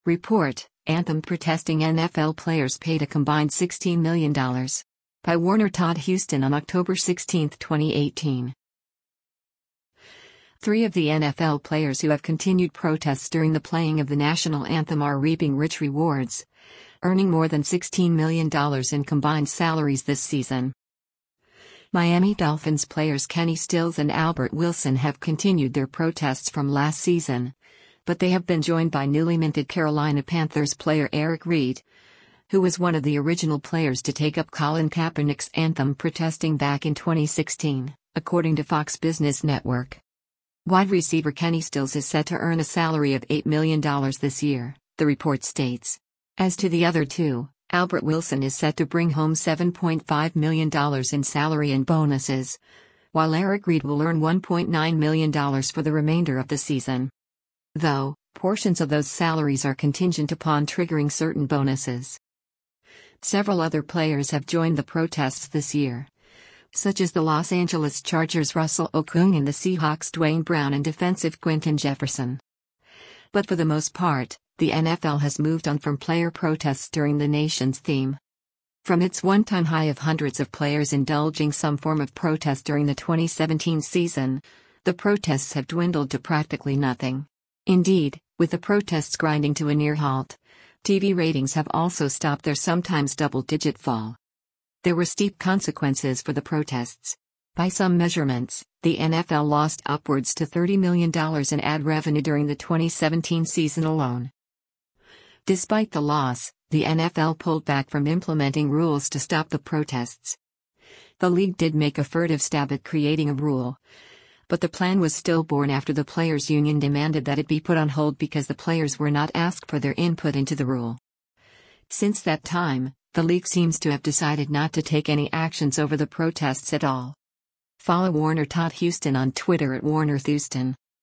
Report, anthem protesting NFL players paid a combined $16 million. By Warner Todd Huston on October 16, 2018. 3 of the NFL players who have continued protests during the playing of the national anthem are reaping rich rewards, earning more than $16 million in combined salaries this season. Miami Dolphins players Kenny Stills and Albert Wilson have continued their protests from last season, but they have been joined by newly minted Carolina Panthers player Eric Reid, who was one of the original players to take up Colin Kaepernick's anthem protesting back in 2016, according to Fox Business Network. Wide receiver Kenny Stills is set to earn a salary of $8 million this year, the report states. As to the other 2, Albert Wilson is set to bring home $7.5 million in salary and bonuses, while Eric Reid will earn $1.9 million for the remainder of the season. Though, portions of those salaries are contingent upon triggering certain bonuses. Several other players have joined the protests this year, such as the Los Angeles Chargers' Russell Okung and the Seahawks' Dwayne Brown and defensive Quinton Jefferson. But for the most part, the NFL has moved on from player protests during the nation's theme. From its one-time high of hundreds of players indulging some form of protest during the 2017 season, the protests have dwindled to practically nothing. Indeed, with the protests grinding to a near halt, TV ratings have also stopped their sometimes double-digit fall. There were steep consequences for the protests. By some measurements, the NFL lost upwards to $30 million in ad revenue during the 2017 season alone. Despite the loss, the NFL pulled back from implementing rules to stop the protests. The league did make a furtive stab at creating a rule, but the plan was stillborn after the players' union demanded that it be put on hold because the players were not asked for their input into the rule. Since that time, the league seems to have decided not to take any actions over the protests at all. Follow Warner Todd Huston on Twitter at WarnerThouston.